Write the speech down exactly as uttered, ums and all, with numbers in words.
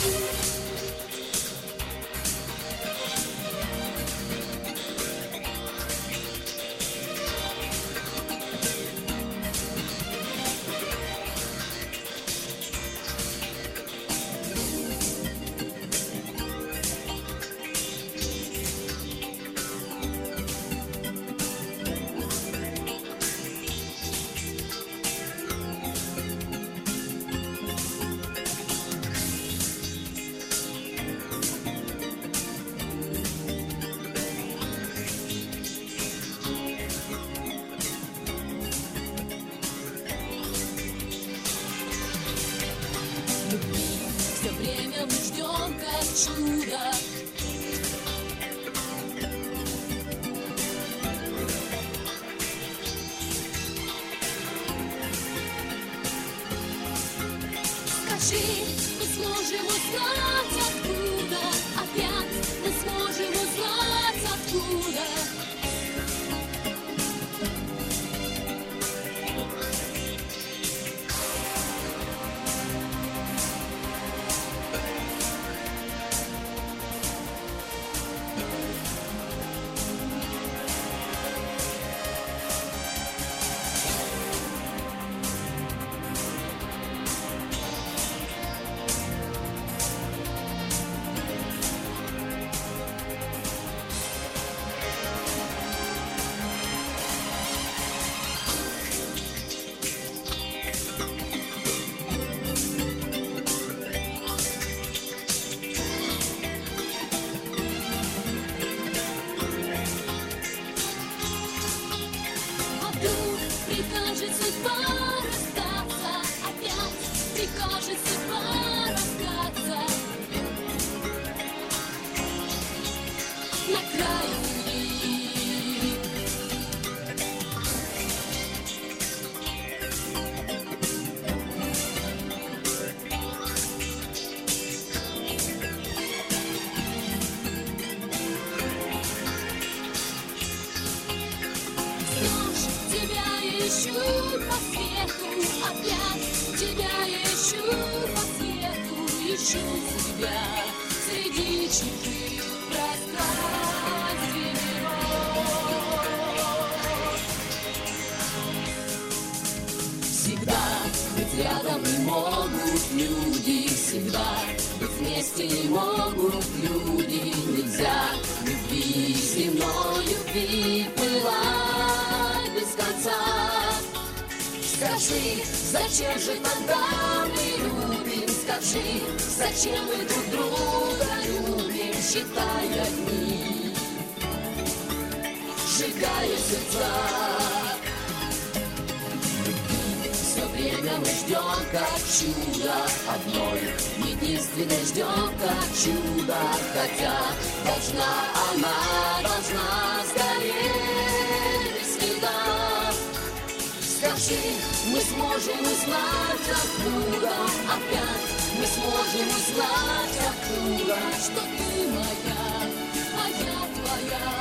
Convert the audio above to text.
Все время мы ждем, как чудо. Скажи, мы сможем узнать откуда, опять мы сможем узнать откуда. Прикажет судьба расстаться, опять прикажет судьба расстаться. На краю земли. Ищу по свету, опять тебя ищу по свету, ищу себя среди чужих пространств и миров. Всегда быть рядом не могут люди, всегда быть вместе не могут люди. Нельзя любви, земной любви пылать без конца. Скажи, зачем же тогда мы любим? Скажи, зачем мы друг друга любим? Считая дни, сжигая сердца. Все время мы ждем, как чудо, одной единственной ждем, как чудо. Хотя должна она, должна сгореть без следа. Скажи, мы сможем узнать откуда, опять мы сможем узнать откуда, что ты моя, моя твоя.